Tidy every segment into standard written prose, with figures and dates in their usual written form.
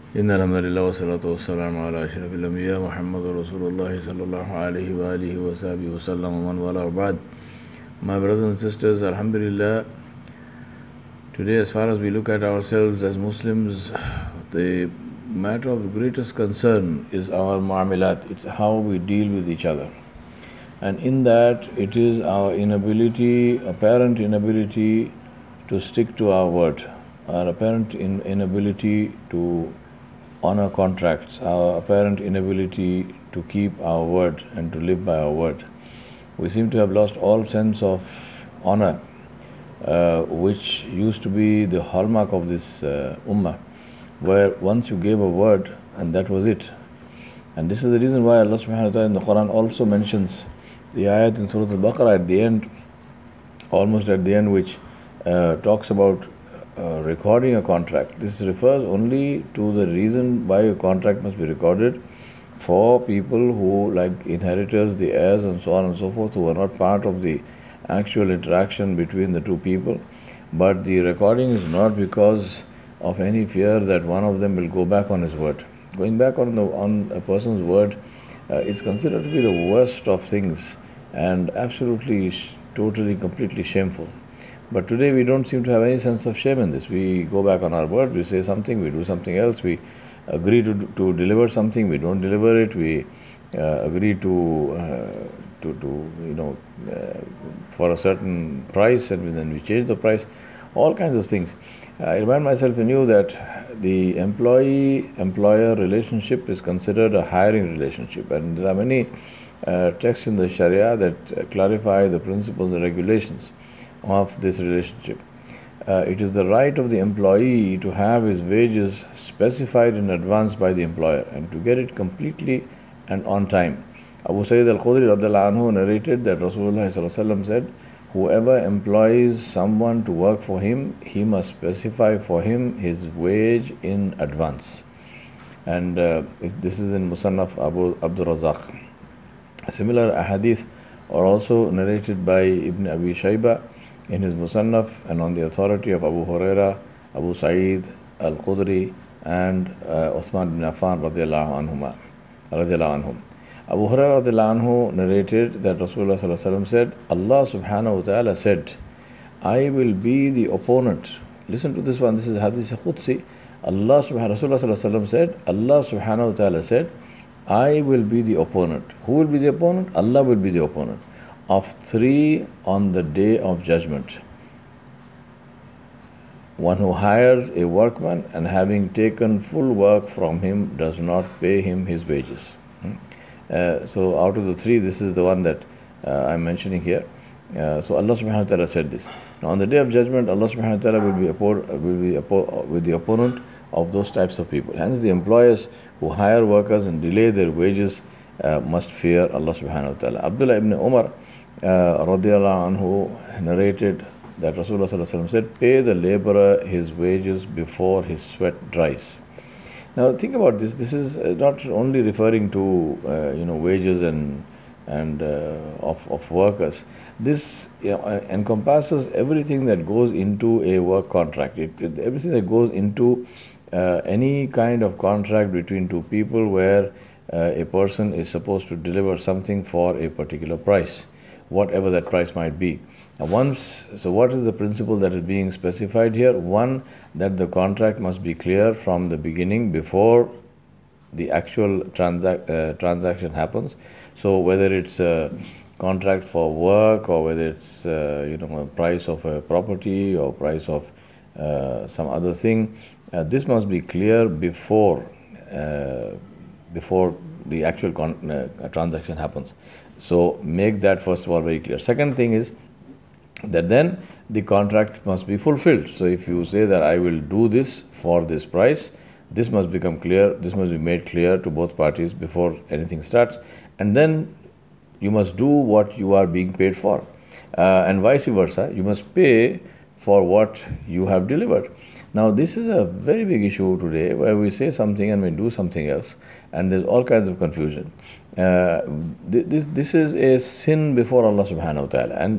إن الحمد لله والصلاة والسلام على أشرف الأنبياء محمد رسول الله صلى الله عليه وآله وصحبه وسلم ومن والاه بعد. My brothers and sisters, Alhamdulillah, today as far as we look at ourselves as Muslims, the matter of greatest concern is our mu'amilat. It's how we deal with each other. And in that, it is our apparent inability to stick to our word, our apparent inability to honor contracts, our apparent inability to keep our word and to live by our word. We seem to have lost all sense of honor, which used to be the hallmark of this ummah, where once you gave a word and that was it. And this is the reason why Allah subhanahu wa ta'ala in the Quran also mentions the ayat in Surah Al-Baqarah at the end, almost at the end, which talks about recording a contract. This refers only to the reason why a contract must be recorded for people who, like inheritors, the heirs, and so on and so forth, who are not part of the actual interaction between the two people. But the recording is not because of any fear that one of them will go back on his word. Going back on a person's word is considered to be the worst of things and absolutely, totally, completely shameful. But today we don't seem to have any sense of shame in this. We go back on our word, we say something, we do something else, we agree to deliver something, we don't deliver it, we agree for a certain price and then we change the price, all kinds of things. I remind myself anew that the employee-employer relationship is considered a hiring relationship, and there are many texts in the Sharia that clarify the principles and regulations of this relationship. It is the right of the employee to have his wages specified in advance by the employer and to get it completely and on time. Abu Sayyid al-Khudri radhiyallahu anhu narrated that Rasulullah sallallahu alaihi wasallam said, whoever employs someone to work for him, he must specify for him his wage in advance. And this is in Musannaf Abu Abdul Razak. Similar ahadith are also narrated by Ibn Abi Shayba in his Musannaf and on the authority of Abu Huraira, Abu Sa'id al-Khudri, and Uthman bin Affan radiyallahu anhum. Abu Huraira radiyallahu anhu narrated that Rasulullah sallallahu alaihi wasallam said, Allah subhanahu wa ta'ala said, I will be the opponent. Listen to this one, this is Hadith Qudsi. Rasulullah sallallahu alaihi wasallam said, Allah subhanahu wa ta'ala said, I will be the opponent. Who will be the opponent? Allah will be the opponent of three on the day of judgment. One who hires a workman and having taken full work from him does not pay him his wages. So out of the three, this is the one that I'm mentioning here. So Allah subhanahu wa ta'ala said this. Now on the day of judgment, Allah subhanahu wa ta'ala will be with the opponent of those types of people. Hence the employers who hire workers and delay their wages must fear Allah subhanahu wa ta'ala. Abdullah ibn Umar radiyallahu anhu narrated that Rasulullah sallallahu alaihi wasallam said, pay the laborer his wages before his sweat dries. Now think about this. This is not only referring to wages and of workers. This encompasses everything that goes into a work contract. Everything that goes into any kind of contract between two people where a person is supposed to deliver something for a particular price, whatever that price might be. So what is the principle that is being specified here? One, that the contract must be clear from the beginning before the actual transaction happens. So whether it's a contract for work or whether it's a price of a property or price of some other thing, this must be clear before the actual transaction happens. So make that first of all very clear. Second thing is that then the contract must be fulfilled. So if you say that I will do this for this price, this must become clear, this must be made clear to both parties before anything starts, and then you must do what you are being paid for, and vice versa, you must pay for what you have delivered. Now this is a very big issue today, where we say something and we do something else, and there's all kinds of confusion. This is a sin before Allah subhanahu wa ta'ala, and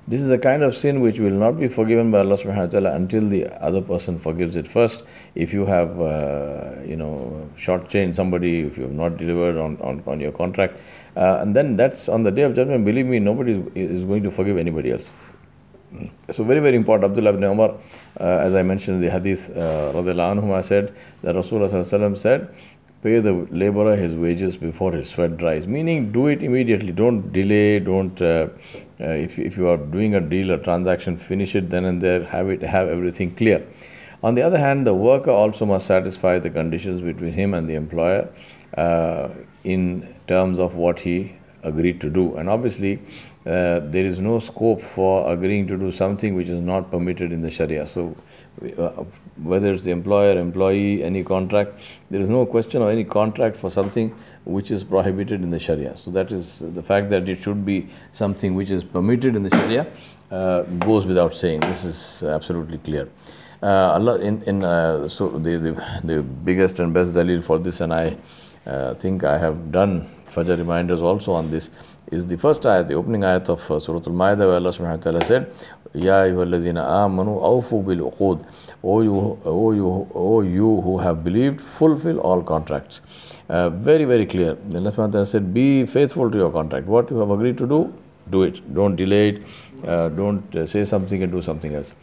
This is a kind of sin which will not be forgiven by Allah subhanahu wa ta'ala until the other person forgives it first. If you have, shortchanged somebody, if you have not delivered on your contract, and then that's on the Day of Judgment, believe me, nobody is going to forgive anybody else. So very, very important. Abdullah ibn Umar, as I mentioned in the hadith, radiallahu anhuma, said that Rasulullah sallallahu alaihi wasallam said, pay the laborer his wages before his sweat dries. Meaning, do it immediately. Don't delay. Don't. If you are doing a deal, a transaction, finish it then and there. Have everything clear. On the other hand, the worker also must satisfy the conditions between him and the employer in terms of what he agreed to do. And obviously, there is no scope for agreeing to do something which is not permitted in the Sharia. So, whether it's the employer, employee, any contract, there is no question of any contract for something which is prohibited in the Sharia. So that is the fact that it should be something which is permitted in the Sharia goes without saying. This is absolutely clear. Allah so the biggest and best dalil for this, and I think I have done Fajr reminders also on this, is the first ayat, the opening ayat of Surah Al-Ma'idah, where Allah subhanahu wa ta'ala said, Ya ayyuhalladhina amanu awfu bil uqud. O you who have believed, fulfill all contracts. Very, very clear. Allah subhanahu wa ta'ala said, be faithful to your contract. What you have agreed to do, do it. Don't delay it. Don't say something and do something else.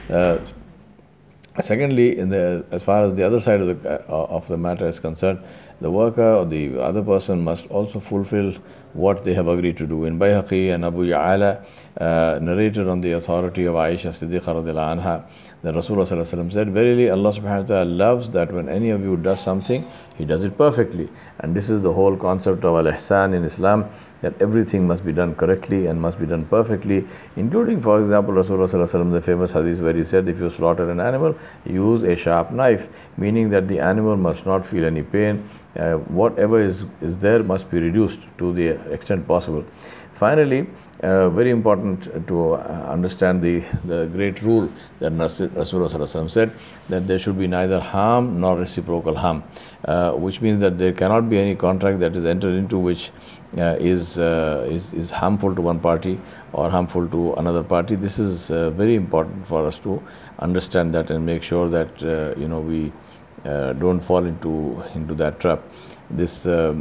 Secondly, as far as the other side of the matter is concerned, the worker or the other person must also fulfill what they have agreed to do. In Bayhaqi and Abu Ya'ala narrated on the authority of Aisha Siddiqa radiallahu anha, that Rasulullah sallallahu alaihi wasallam said, verily Allah subhanahu wa ta'ala loves that when any of you does something, he does it perfectly. And this is the whole concept of al-ihsan in Islam, that everything must be done correctly and must be done perfectly, including, for example, Rasulullah sallallahu alaihi wasallam, the famous hadith where he said, if you slaughter an animal, use a sharp knife, meaning that the animal must not feel any pain. Whatever is there must be reduced to the extent possible. Finally, very important to understand the great rule that Rasulullah sallallahu alaihi wasallam said, that there should be neither harm nor reciprocal harm, which means that there cannot be any contract that is entered into which is harmful to one party or harmful to another party. This is very important for us to understand that and make sure that we don't fall into that trap. This the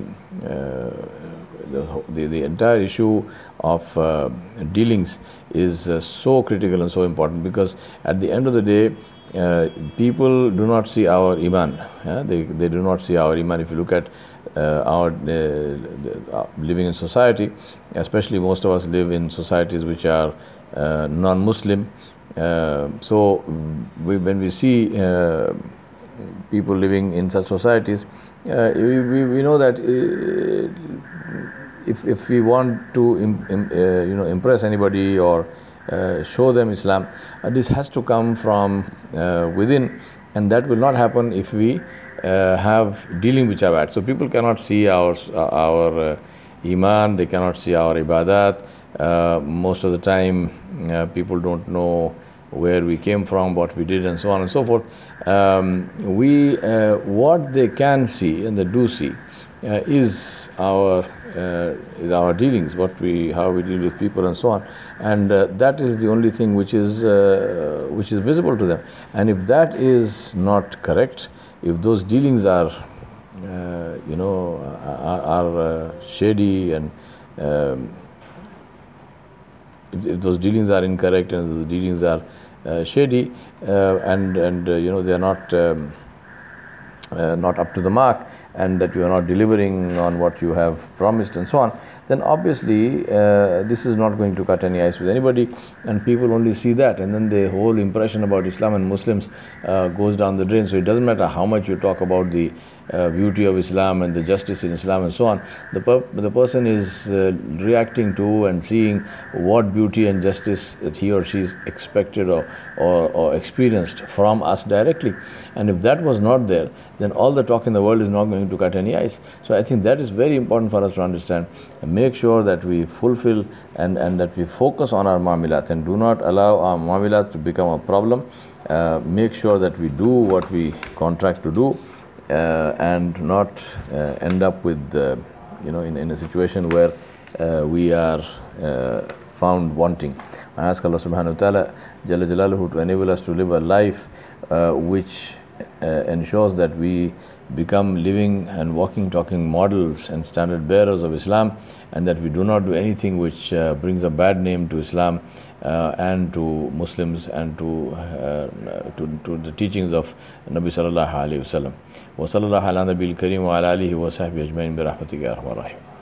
entire issue of dealings is so critical and so important, because at the end of the day, people do not see our iman. They do not see our iman. If you look at our living in society, especially most of us live in societies which are non-Muslim. So when we see people living in such societies, we know that if we want to impress anybody or show them Islam, this has to come from within, and that will not happen if we have dealing which are bad. So people cannot see our iman, they cannot see our ibadat. Most of the time people don't know where we came from, what we did, and so on and so forth. What they can see and they do see is our dealings, how we deal with people and so on, and that is the only thing which is visible to them. And if that is not correct, if those dealings are shady, and if those dealings are incorrect and those dealings are shady, and they are not up to the mark, and that you are not delivering on what you have promised and so on, then obviously this is not going to cut any ice with anybody, and people only see that, and then the whole impression about Islam and Muslims goes down the drain. So it doesn't matter how much you talk about the beauty of Islam and the justice in Islam and so on. The person is reacting to and seeing what beauty and justice that he or she is expected or experienced from us directly. And if that was not there, then all the talk in the world is not going to cut any ice. So I think that is very important for us to understand, and make sure that we fulfill and that we focus on our muamilat and do not allow our muamilat to become a problem. Make sure that we do what we contract to do, and not end up with in a situation where we are found wanting. I ask Allah subhanahu wa ta'ala Jalla Jalaluhu to enable us to live a life which ensures that we become living and walking, talking models and standard bearers of Islam, and that we do not do anything which brings a bad name to Islam and to Muslims and to the teachings of Nabi sallallahu alaihi wasallam. Wa sallallahu ala nabiyil kareem wa ala alihi wa sahbihi ajmain bi rahmatika ya arhamar rahim.